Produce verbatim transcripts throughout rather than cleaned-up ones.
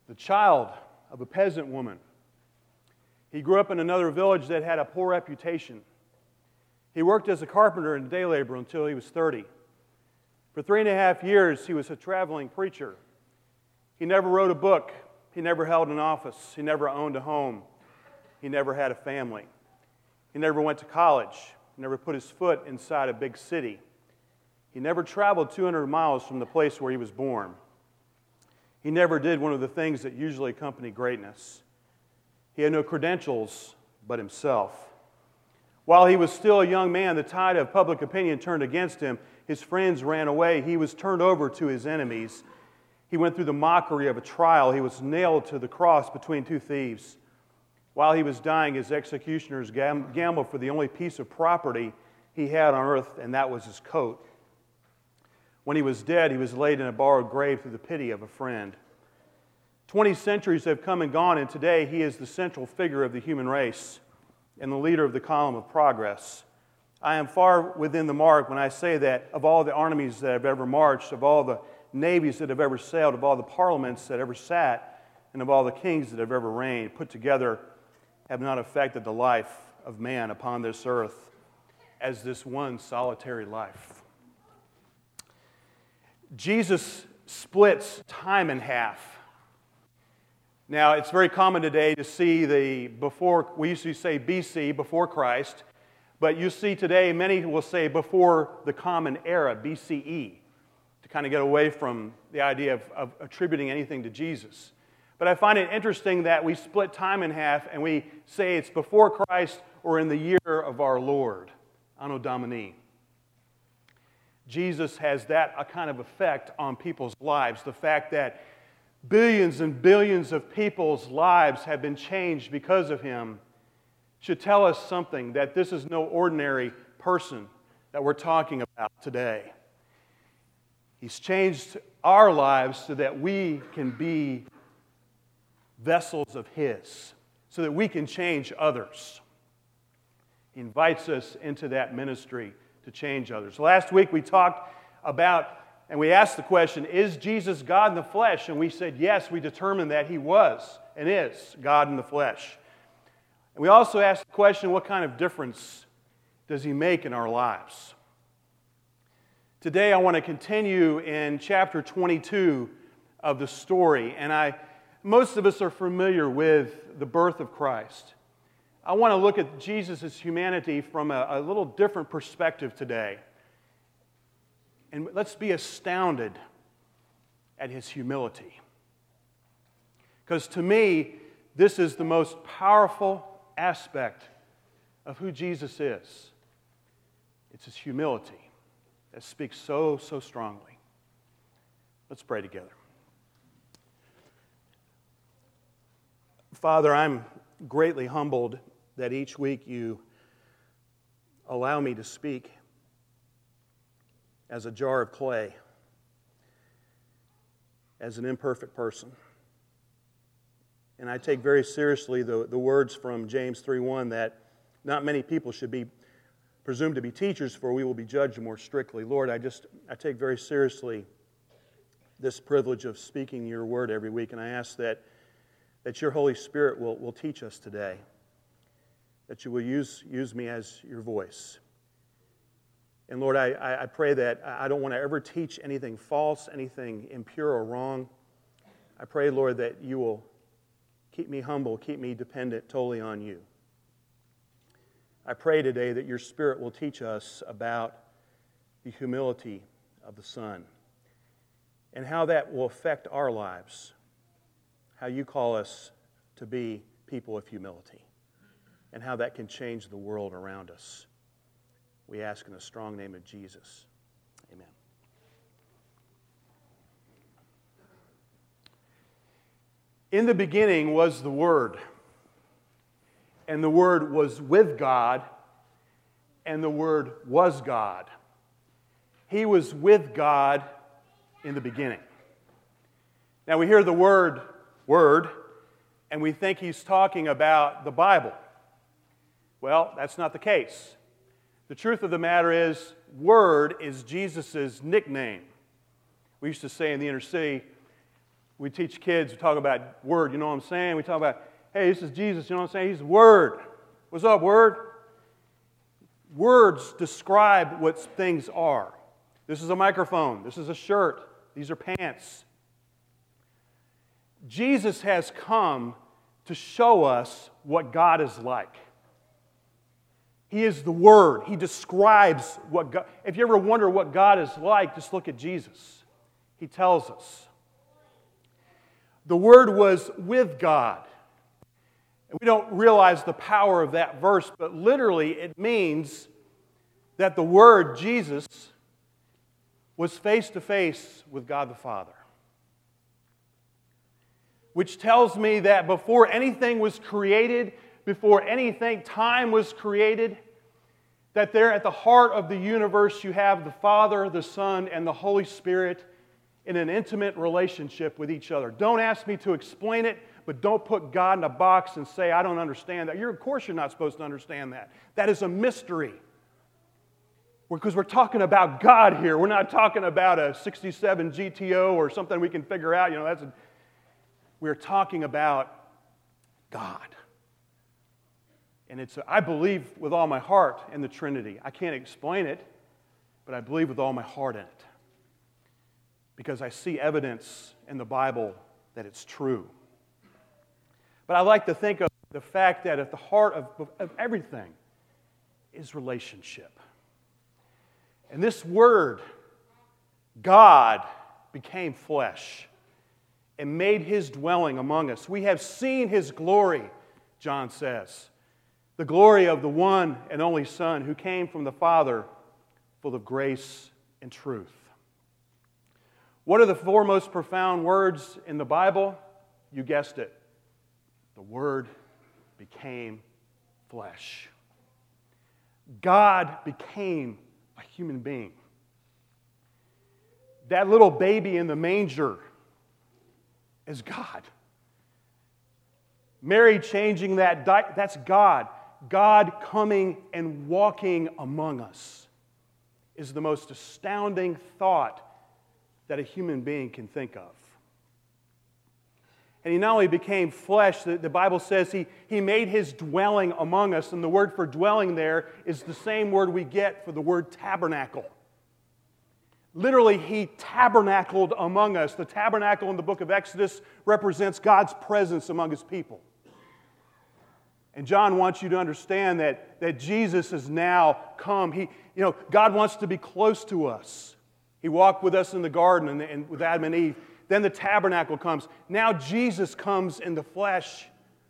the child of a peasant woman. He grew up in another village that had a poor reputation. He worked as a carpenter and day laborer until he was thirty. For three and a half years, he was a traveling preacher. He never wrote a book. He never held an office. He never owned a home. He never had a family. He never went to college. He never put his foot inside a big city. He never traveled two hundred miles from the place where he was born. He never did one of the things that usually accompany greatness. He had no credentials but himself. While he was still a young man, the tide of public opinion turned against him. His friends ran away. He was turned over to his enemies. He went through the mockery of a trial. He was nailed to the cross between two thieves. While he was dying, his executioners gam- gambled for the only piece of property he had on earth, and that was his coat. When he was dead, he was laid in a borrowed grave through the pity of a friend. Twenty centuries have come and gone, and today he is the central figure of the human race and the leader of the column of progress. I am far within the mark when I say that of all the armies that have ever marched, of all the navies that have ever sailed, of all the parliaments that ever sat, and of all the kings that have ever reigned, put together, have not affected the life of man upon this earth as this one solitary life. Jesus splits time in half. Now, it's very common today to see the before, we used to say B C, before Christ, but you see today many will say before the Common Era, B C E, to kind of get away from the idea of, of attributing anything to Jesus. But I find it interesting that we split time in half and we say it's before Christ or in the year of our Lord, Anno Domini. Jesus has that a kind of effect on people's lives, the fact that billions and billions of people's lives have been changed because of him should tell us something, that this is no ordinary person that we're talking about today. He's changed our lives so that we can be vessels of his, so that we can change others. He invites us into that ministry to change others. Last week we talked about, and we asked the question, is Jesus God in the flesh? And we said yes, we determined that he was and is God in the flesh. And we also asked the question, what kind of difference does he make in our lives? Today I want to continue in chapter twenty-two of the story, and I, most of us are familiar with the birth of Christ. I want to look at Jesus' humanity from a, a little different perspective today. And let's be astounded at his humility. Because to me, this is the most powerful aspect of who Jesus is. It's his humility that speaks so, so strongly. Let's pray together. Father, I'm greatly humbled that each week you allow me to speak as a jar of clay, as an imperfect person. And I take very seriously the, the words from James three one that not many people should be presumed to be teachers, for we will be judged more strictly. Lord, I just I take very seriously this privilege of speaking your word every week, and I ask that, that your Holy Spirit will, will teach us today, that you will use, use me as your voice. And Lord, I, I pray that I don't want to ever teach anything false, anything impure or wrong. I pray, Lord, that you will keep me humble, keep me dependent totally on you. I pray today that your Spirit will teach us about the humility of the Son and how that will affect our lives, how you call us to be people of humility, and how that can change the world around us. We ask in the strong name of Jesus. Amen. In the beginning was the Word, and the Word was with God, and the Word was God. He was with God in the beginning. Now we hear the word, word, and we think he's talking about the Bible. Well, that's not the case. The truth of the matter is, Word is Jesus' nickname. We used to say in the inner city, We teach kids, we talk about Word, you know what I'm saying? We talk about, hey, this is Jesus, you know what I'm saying? He's the Word. What's up, Word? Words describe what things are. This is a microphone. This is a shirt. These are pants. Jesus has come to show us what God is like. He is the Word. He describes what God... If you ever wonder what God is like, just look at Jesus. He tells us. The Word was with God. And we don't realize the power of that verse, but literally it means that the Word, Jesus, was face to face with God the Father. Which tells me that before anything was created, before anything, time was created, that there at the heart of the universe you have the Father, the Son, and the Holy Spirit in an intimate relationship with each other. Don't ask me to explain it, but don't put God in a box and say, I don't understand that. You're, of course you're not supposed to understand that. That is a mystery. Because we're talking about God here. We're not talking about a sixty-seven G T O or something we can figure out. You know, that's a, we're talking about God. And it's, I believe with all my heart in the Trinity. I can't explain it, but I believe with all my heart in it. Because I see evidence in the Bible that it's true. But I like to think of the fact that at the heart of, of everything is relationship. And this word, God, became flesh and made His dwelling among us. We have seen His glory, John says. The glory of the one and only Son who came from the Father, full of grace and truth. What are the four most profound words in the Bible? You guessed it. The Word became flesh. God became a human being. That little baby in the manger is God. Mary changing that, di- that's God. God coming and walking among us is the most astounding thought that a human being can think of. And He not only became flesh, the, the Bible says he, he made His dwelling among us. And the word for dwelling there is the same word we get for the word tabernacle. Literally, He tabernacled among us. The tabernacle in the book of Exodus represents God's presence among His people. And John wants you to understand that, that Jesus has now come. He, you know, God wants to be close to us. He walked with us in the garden and, and with Adam and Eve. Then the tabernacle comes. Now Jesus comes in the flesh.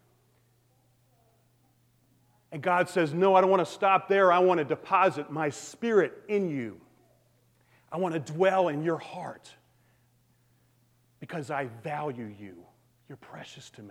And God says, no, I don't want to stop there. I want to deposit my Spirit in you. I want to dwell in your heart because I value you. You're precious to me.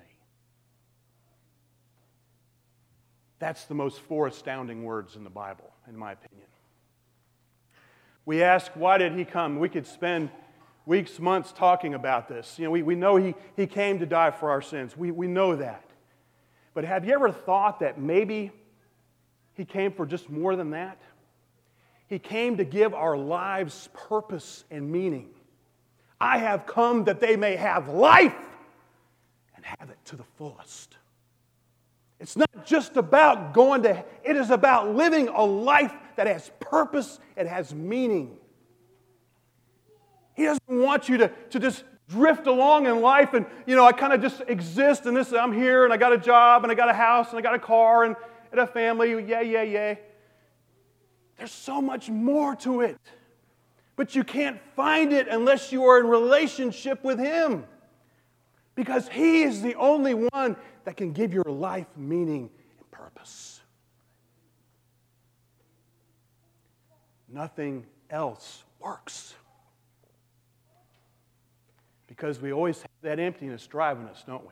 That's the most four astounding words in the Bible, in my opinion. We ask, why did He come? We could spend weeks, months talking about this. You know, we, we know he, he came to die for our sins. We, we know that. But have you ever thought that maybe He came for just more than that? He came to give our lives purpose and meaning. I have come that they may have life and have it to the fullest. It's not just about going to, it is about living a life that has purpose, it has meaning. He doesn't want you to, to just drift along in life and, you know, I kind of just exist and this, I'm here and I got a job and I got a house and I got a car and, and a family, yay, yay, yay. There's so much more to it. But you can't find it unless you are in relationship with Him. Because He is the only one that can give your life meaning and purpose. Nothing else works. Because we always have that emptiness driving us, don't we?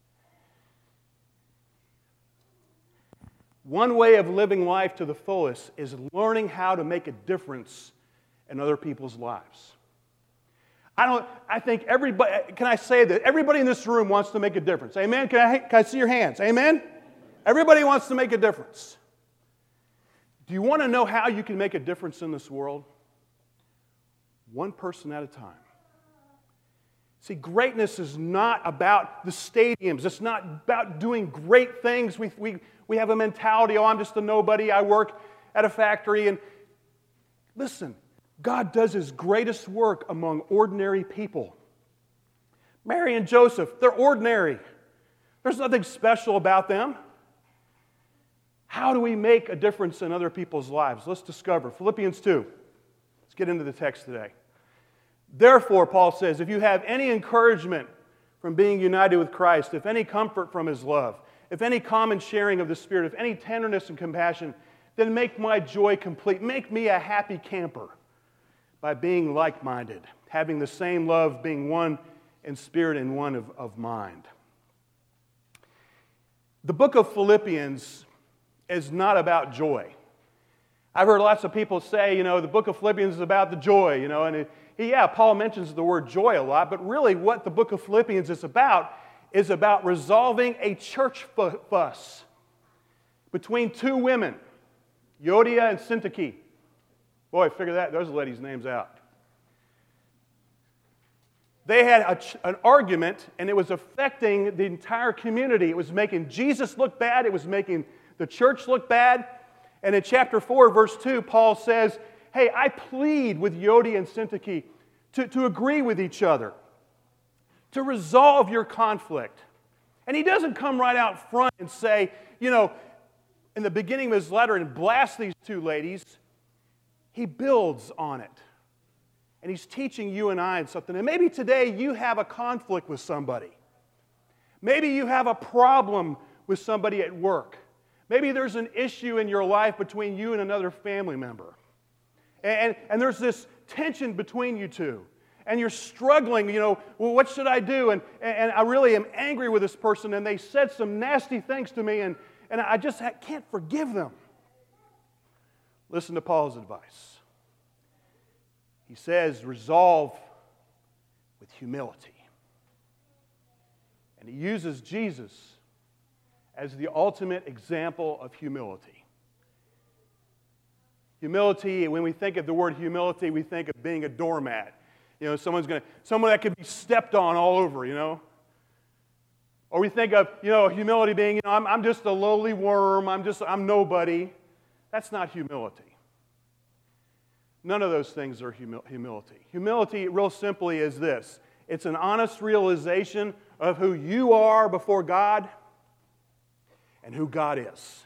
One way of living life to the fullest is learning how to make a difference in other people's lives. I don't. I think everybody, can I say that everybody in this room wants to make a difference? Amen? Can I, can I see your hands? Amen? Everybody wants to make a difference. Do you want to know how you can make a difference in this world? One person at a time. See, greatness is not about the stadiums. It's not about doing great things. We, we, we have a mentality, oh, I'm just a nobody. I work at a factory. And listen, God does His greatest work among ordinary people. Mary and Joseph, they're ordinary. There's nothing special about them. How do we make a difference in other people's lives? Let's discover. Philippians two. Let's get into the text today. Therefore, Paul says, if you have any encouragement from being united with Christ, if any comfort from His love, if any common sharing of the Spirit, if any tenderness and compassion, then make my joy complete. Make me a happy camper by being like-minded, having the same love, being one in spirit and one of, of mind. The book of Philippians is not about joy. I've heard lots of people say, you know, the book of Philippians is about the joy, you know, and it, yeah, Paul mentions the word joy a lot, but really what the book of Philippians is about is about resolving a church fuss between two women, Euodia and Syntyche. Boy, figure that those ladies' names out. They had a, an argument, and it was affecting the entire community. It was making Jesus look bad. It was making the church look bad. And in chapter four, verse two, Paul says, hey, I plead with Euodia and Syntyche to, to agree with each other, to resolve your conflict. And he doesn't come right out front and say, you know, in the beginning of his letter and blast these two ladies. He builds on it. And he's teaching you and I something. And maybe today you have a conflict with somebody. Maybe you have a problem with somebody at work. Maybe there's an issue in your life between you and another family member. And, and there's this tension between you two. And you're struggling, you know, well, what should I do? And, and I really am angry with this person, and they said some nasty things to me, and, and I just can't forgive them. Listen to Paul's advice. He says, resolve with humility. And he uses Jesus as the ultimate example of humility. Humility, when we think of the word humility, we think of being a doormat. You know, someone's going to, someone that could be stepped on all over, you know. Or we think of, you know, humility being, you know, I'm, I'm just a lowly worm, I'm just, I'm nobody. That's not humility. None of those things are humi- humility. Humility, real simply, is this. It's an honest realization of who you are before God and who God is.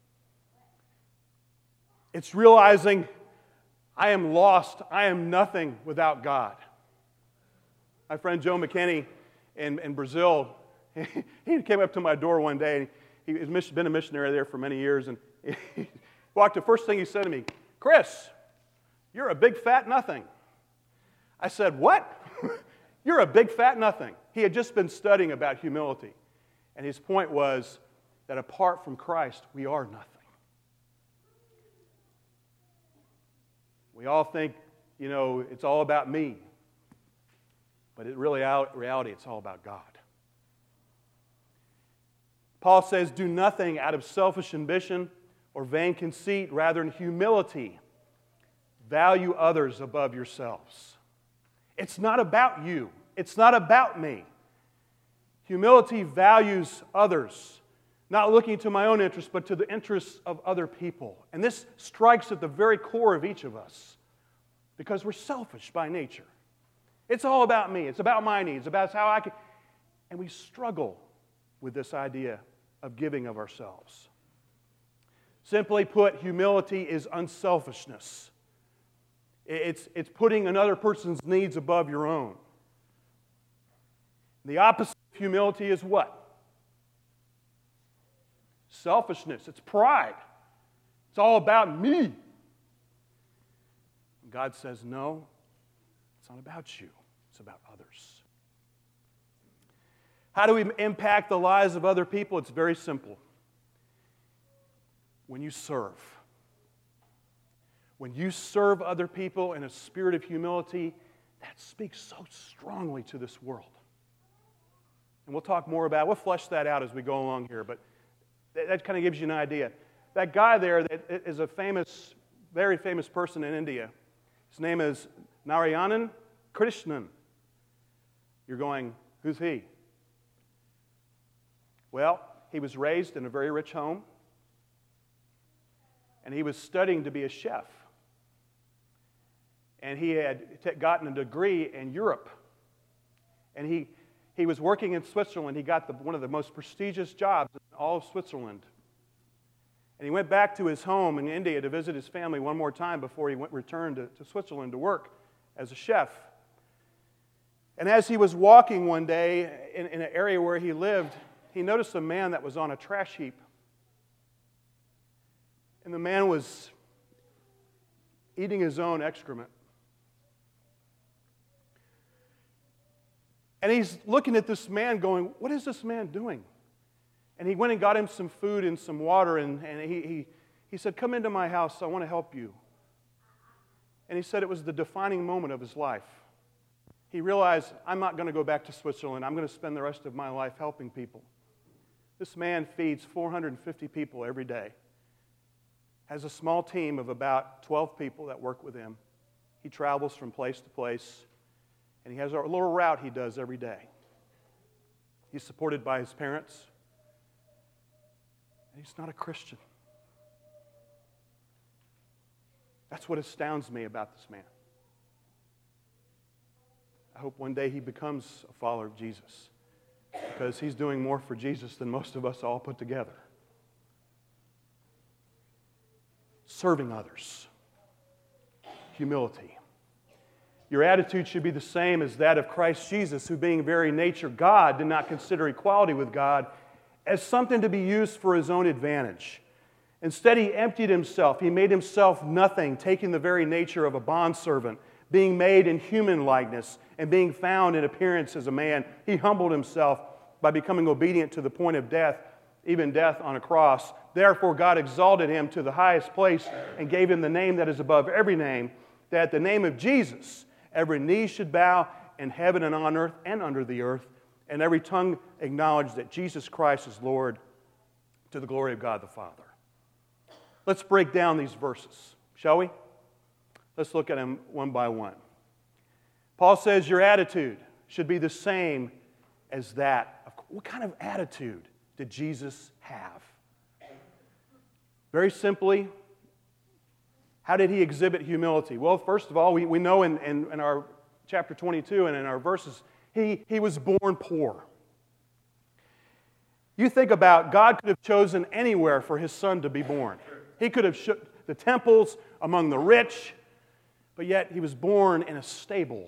It's realizing I am lost, I am nothing without God. My friend Joe McKinney in, in Brazil, he, he came up to my door one day. He, he's been a missionary there for many years, and he walked, the first thing he said to me, Chris, you're a big fat nothing. I said, what? You're a big fat nothing. He had just been studying about humility. And his point was that apart from Christ, we are nothing. We all think, you know, it's all about me. But in really, reality, it's all about God. Paul says, do nothing out of selfish ambition or vain conceit. Rather, in humility, value others above yourselves. It's not about you. It's not about me. Humility values others, not looking to my own interests, but to the interests of other people. And this strikes at the very core of each of us, because we're selfish by nature. It's all about me. It's about my needs, about how I can... And we struggle with this idea of giving of ourselves. Simply put, humility is unselfishness. It's, it's putting another person's needs above your own. The opposite of humility is what? Selfishness. It's pride. It's all about me. God says, no, it's not about you. It's about others. How do we impact the lives of other people? It's very simple. When you serve. When you serve other people in a spirit of humility, that speaks so strongly to this world. And we'll talk more about it. We'll flesh that out as we go along here, but that, that kind of gives you an idea. That guy there that is a famous, very famous person in India. His name is Narayanan Krishnan. You're going, who's he? Well, he was raised in a very rich home, and he was studying to be a chef. And he had t- gotten a degree in Europe. And he, he was working in Switzerland. He got the, one of the most prestigious jobs in all of Switzerland. And he went back to his home in India to visit his family one more time before he went, returned to, to Switzerland to work as a chef. And as he was walking one day in, in an area where he lived, he noticed a man that was on a trash heap. And the man was eating his own excrement. And he's looking at this man going, what is this man doing? And he went and got him some food and some water, and, and he, he, he said, come into my house, I want to help you. And he said it was the defining moment of his life. He realized, I'm not going to go back to Switzerland. I'm going to spend the rest of my life helping people. This man feeds four hundred fifty people every day. Has a small team of about twelve people that work with him. He travels from place to place, and he has a little route he does every day. He's supported by his parents. And he's not a Christian. That's what astounds me about this man. I hope one day he becomes a follower of Jesus, because he's doing more for Jesus than most of us all put together. Serving others. Humility. Your attitude should be the same as that of Christ Jesus, who being very nature God, did not consider equality with God as something to be used for his own advantage. Instead, he emptied himself. He made himself nothing, taking the very nature of a bondservant, being made in human likeness, and being found in appearance as a man. He humbled himself by becoming obedient to the point of death, even death on a cross. Therefore, God exalted him to the highest place and gave him the name that is above every name, that at the name of Jesus, every knee should bow in heaven and on earth and under the earth, and every tongue acknowledge that Jesus Christ is Lord, to the glory of God the Father. Let's break down these verses, shall we? Let's look at them one by one. Paul says your attitude should be the same as that. What kind of attitude did Jesus have? Very simply, how did he exhibit humility? Well, first of all, we, we know in, in, in our chapter twenty-two and in our verses, he, he was born poor. You think about, God could have chosen anywhere for his son to be born. He could have shook the temples among the rich, but yet he was born in a stable.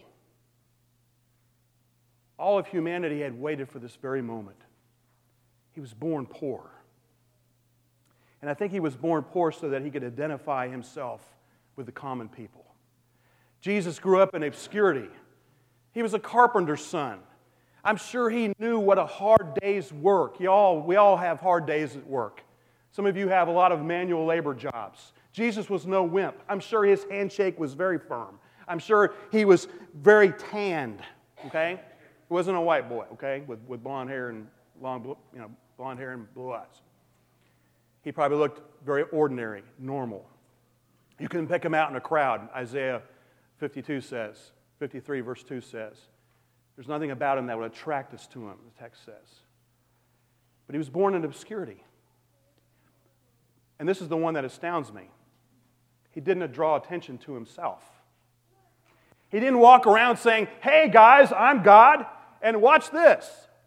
All of humanity had waited for this very moment. He was born poor. And I think he was born poor so that he could identify himself with the common people. Jesus grew up in obscurity. He was a carpenter's son. I'm sure he knew what a hard day's work. You all, we all have hard days at work. Some of you have a lot of manual labor jobs. Jesus was no wimp. I'm sure his handshake was very firm. I'm sure he was very tanned, okay? He wasn't a white boy, okay, with, with blonde hair and long, you know, blonde hair and blue eyes. He probably looked very ordinary, normal. You couldn't pick him out in a crowd, Isaiah fifty-two says. fifty-three verse two says. There's nothing about him that would attract us to him, the text says. But he was born in obscurity. And this is the one that astounds me. He didn't draw attention to himself. He didn't walk around saying, hey guys, I'm God, and watch this.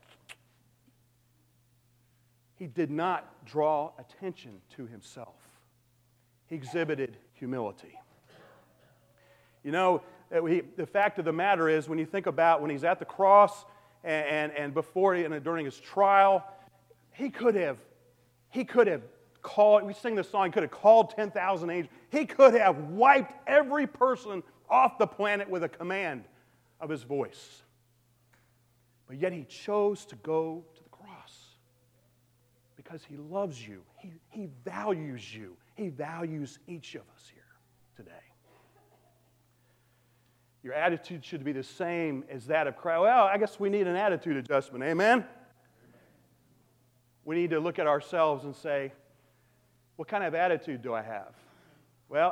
He did not draw attention to himself. He exhibited humility. You know, he, the fact of the matter is, when you think about when he's at the cross and, and, and before and during his trial, he could have, he could have called, we sing this song, he could have called ten thousand angels. He could have wiped every person off the planet with a command of his voice. But yet he chose to go to the cross because he loves you. He, he values you. He values each of us here today. Your attitude should be the same as that of Christ. Well, I guess we need an attitude adjustment. Amen? We need to look at ourselves and say, what kind of attitude do I have? Well,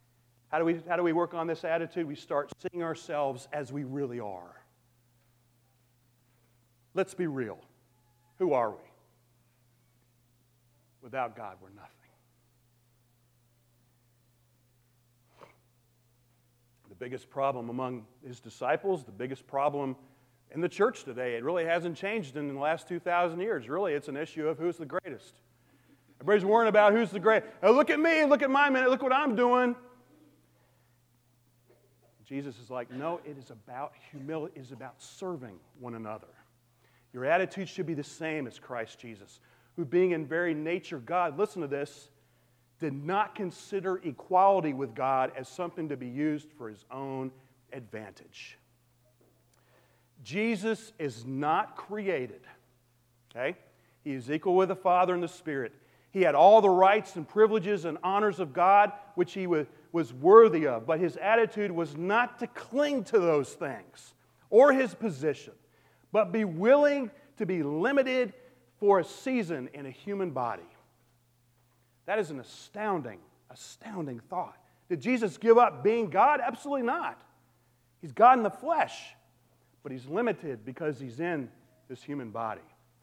how do we, how do we work on this attitude? We start seeing ourselves as we really are. Let's be real. Who are we? Without God, we're nothing. The biggest problem among his disciples, the biggest problem in the church today, it really hasn't changed in the last two thousand years. Really, it's an issue of who's the greatest. Everybody's worrying about who's the greatest. Oh, look at me, look at my minute, look what I'm doing. Jesus is like, no, it is about humility, it is about serving one another. Your attitude should be the same as Christ Jesus, who being in very nature God, listen to this, did not consider equality with God as something to be used for his own advantage. Jesus is not created, okay? He is equal with the Father and the Spirit. He had all the rights and privileges and honors of God, which he was, was worthy of, but his attitude was not to cling to those things or his position, but be willing to be limited for a season in a human body. That is an astounding, astounding thought. Did Jesus give up being God? Absolutely not. He's God in the flesh, but he's limited because he's in this human body.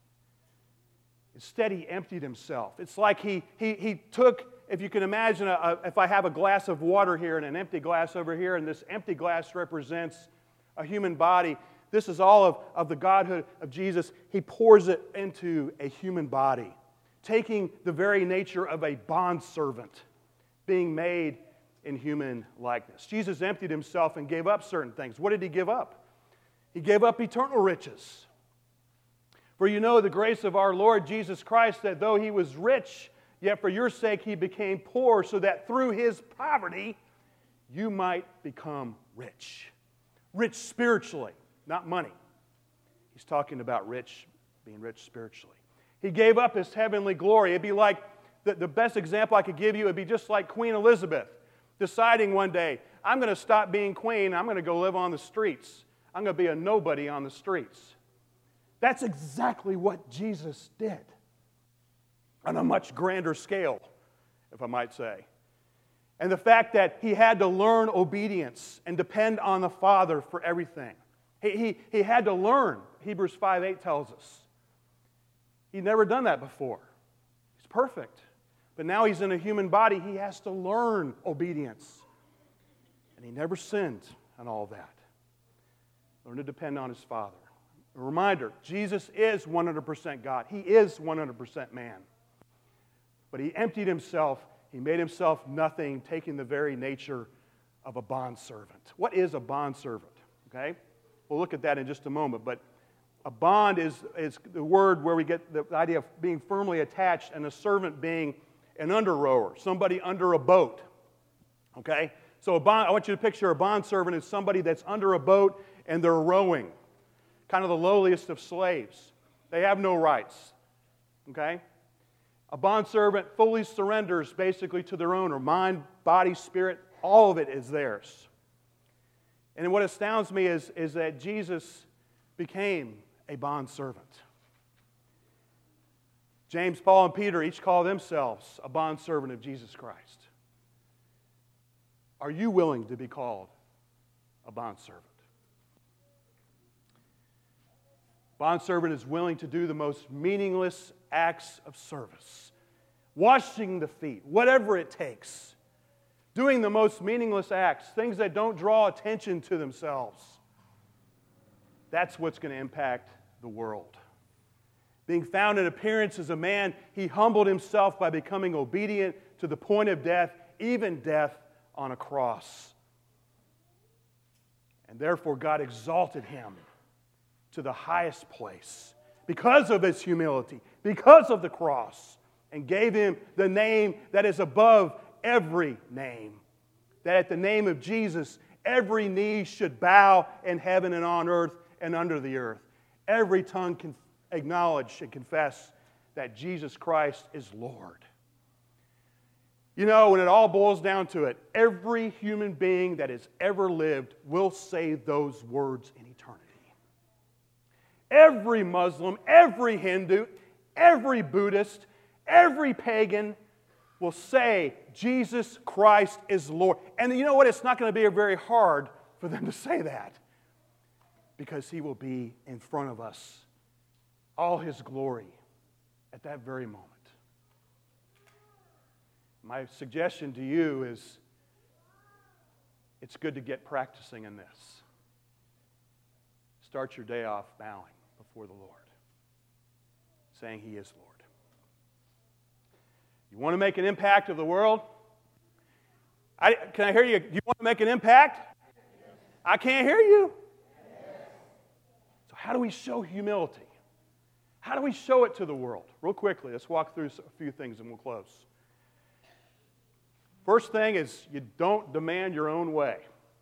Instead, he emptied himself. It's like he, he, he took, if you can imagine, a, a, if I have a glass of water here and an empty glass over here, and this empty glass represents a human body, this is all of, of the Godhood of Jesus. He pours it into a human body, taking the very nature of a bondservant, being made in human likeness. Jesus emptied himself and gave up certain things. What did he give up? He gave up eternal riches. For you know the grace of our Lord Jesus Christ, that though he was rich, yet for your sake he became poor, so that through his poverty you might become rich. Rich spiritually, not money. He's talking about rich, being rich spiritually. He gave up his heavenly glory. It'd be like, the, the best example I could give you would be just like Queen Elizabeth deciding one day, I'm going to stop being queen, I'm going to go live on the streets. I'm going to be a nobody on the streets. That's exactly what Jesus did on a much grander scale, if I might say. And the fact that he had to learn obedience and depend on the Father for everything. He, he, he had to learn, Hebrews five eight tells us. He'd never done that before. He's perfect. But now he's in a human body. He has to learn obedience. And he never sinned on all that. Learn to depend on his Father. A reminder, Jesus is one hundred percent God. He is one hundred percent man. But he emptied himself. He made himself nothing, taking the very nature of a bondservant. What is a bondservant? Okay? We'll look at that in just a moment. But a bond is, is the word where we get the idea of being firmly attached, and a servant being an under-rower, somebody under a boat. Okay? So a bond, I want you to picture a bondservant as somebody that's under a boat and they're rowing. Kind of the lowliest of slaves. They have no rights. Okay? A bondservant fully surrenders basically to their owner. Mind, body, spirit, all of it is theirs. And what astounds me is, is that Jesus became a bondservant. James, Paul, and Peter each call themselves a bondservant of Jesus Christ. Are you willing to be called a bondservant? Bondservant is willing to do the most meaningless acts of service. Washing the feet, whatever it takes. Doing the most meaningless acts, things that don't draw attention to themselves. That's what's going to impact the world. Being found in appearance as a man, he humbled himself by becoming obedient to the point of death, even death on a cross. And therefore God exalted him to the highest place because of his humility, because of the cross, and gave him the name that is above every name. That at the name of Jesus, every knee should bow in heaven and on earth and under the earth. Every tongue can acknowledge and confess that Jesus Christ is Lord. You know, when it all boils down to it, every human being that has ever lived will say those words in eternity. Every Muslim, every Hindu, every Buddhist, every pagan will say Jesus Christ is Lord. And you know what? It's not going to be very hard for them to say that, because he will be in front of us all His glory at that very moment. My suggestion to you is it's good to get practicing in this. Start your day off bowing before the Lord, saying He is Lord. You want to make an impact of the world? I, can I hear you? Do you want to make an impact? I can't hear you. So how do we show humility? How do we show it to the world? Real quickly, let's walk through a few things and we'll close. First thing is you don't demand your own way.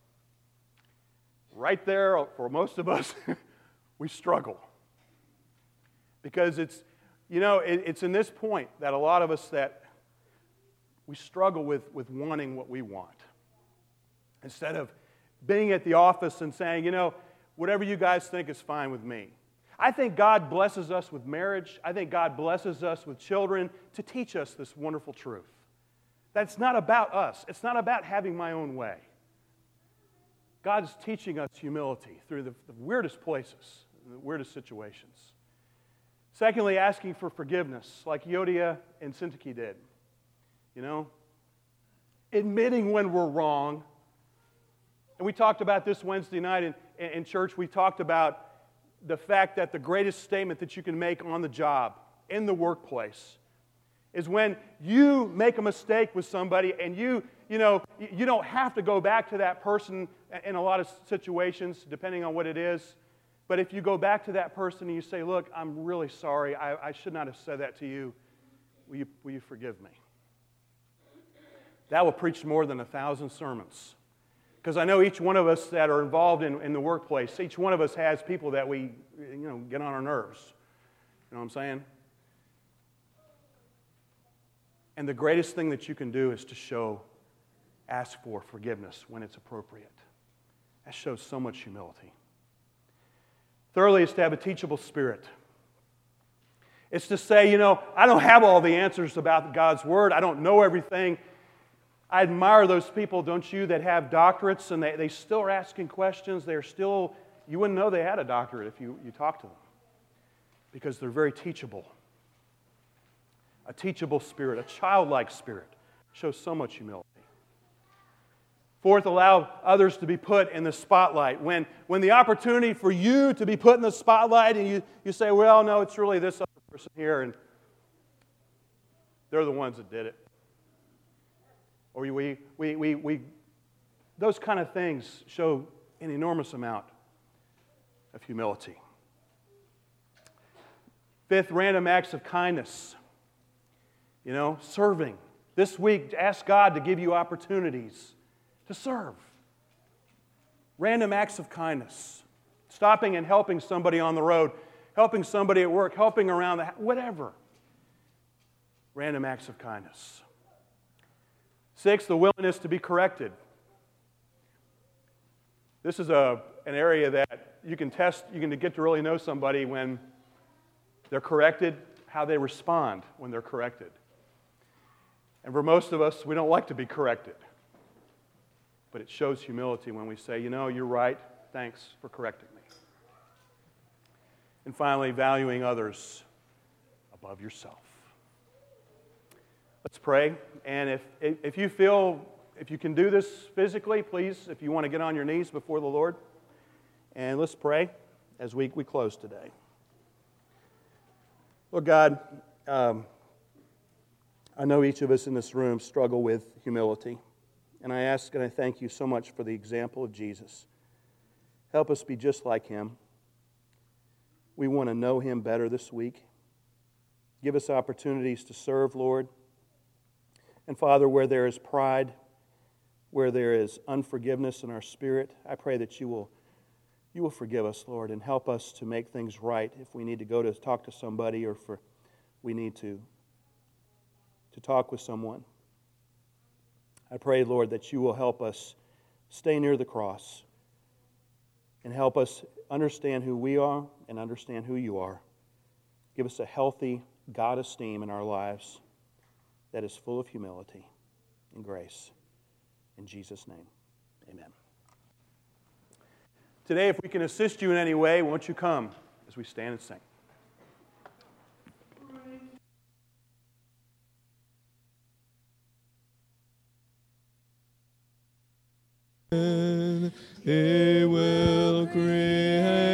Right there, for most of us, we struggle. Because it's, you know, it, it's in this point that a lot of us that we struggle with, with wanting what we want. Instead of being at the office and saying, you know, whatever you guys think is fine with me. I think God blesses us with marriage. I think God blesses us with children to teach us this wonderful truth. That's not about us. It's not about having my own way. God is teaching us humility through the, the weirdest places, the weirdest situations. Secondly, asking for forgiveness, like Yodia and Syntyche did. You know, admitting when we're wrong. And we talked about this Wednesday night in, in church. We talked about the fact that the greatest statement that you can make on the job, in the workplace, is when you make a mistake with somebody and you, you know, you don't have to go back to that person in a lot of situations, depending on what it is. But if you go back to that person and you say, look, I'm really sorry. I, I should not have said that to you. Will you, will you forgive me? That will preach more than a thousand sermons. Because I know each one of us that are involved in, in the workplace, each one of us has people that we, you know, get on our nerves. You know what I'm saying? And the greatest thing that you can do is to show, ask for forgiveness when it's appropriate. That shows so much humility. Thirdly, is to have a teachable spirit. It's to say, you know, I don't have all the answers about God's Word. I don't know everything. I admire those people, don't you, that have doctorates and they, they still are asking questions. They're still, you wouldn't know they had a doctorate if you, you talked to them. Because they're very teachable. A teachable spirit, a childlike spirit, shows so much humility. Fourth, allow others to be put in the spotlight. When, when the opportunity for you to be put in the spotlight and you, you say, well, no, it's really this other person here, and they're the ones that did it. Or we, we, we, we, those kind of things show an enormous amount of humility. Fifth, random acts of kindness. You know, serving. This week, ask God to give you opportunities to serve. Random acts of kindness. Stopping and helping somebody on the road, helping somebody at work, helping around the house, whatever. Random acts of kindness. Six, the willingness to be corrected. This is a, an area that you can test, you can get to really know somebody when they're corrected, how they respond when they're corrected. And for most of us, we don't like to be corrected. But it shows humility when we say, you know, you're right, thanks for correcting me. And finally, valuing others above yourself. Let's pray. And if, if you feel, if you can do this physically, please, if you want to get on your knees before the Lord. And let's pray as we, we close today. Lord God, um, I know each of us in this room struggle with humility. And I ask and I thank you so much for the example of Jesus. Help us be just like Him. We want to know Him better this week. Give us opportunities to serve, Lord. And Father, where there is pride, where there is unforgiveness in our spirit, I pray that you will, you will forgive us, Lord, and help us to make things right if we need to go to talk to somebody or if we need to, to talk with someone. I pray, Lord, that you will help us stay near the cross and help us understand who we are and understand who you are. Give us a healthy God esteem in our lives that is full of humility and grace. In Jesus' name, amen. Today, if we can assist you in any way, won't you come as we stand and sing? He will create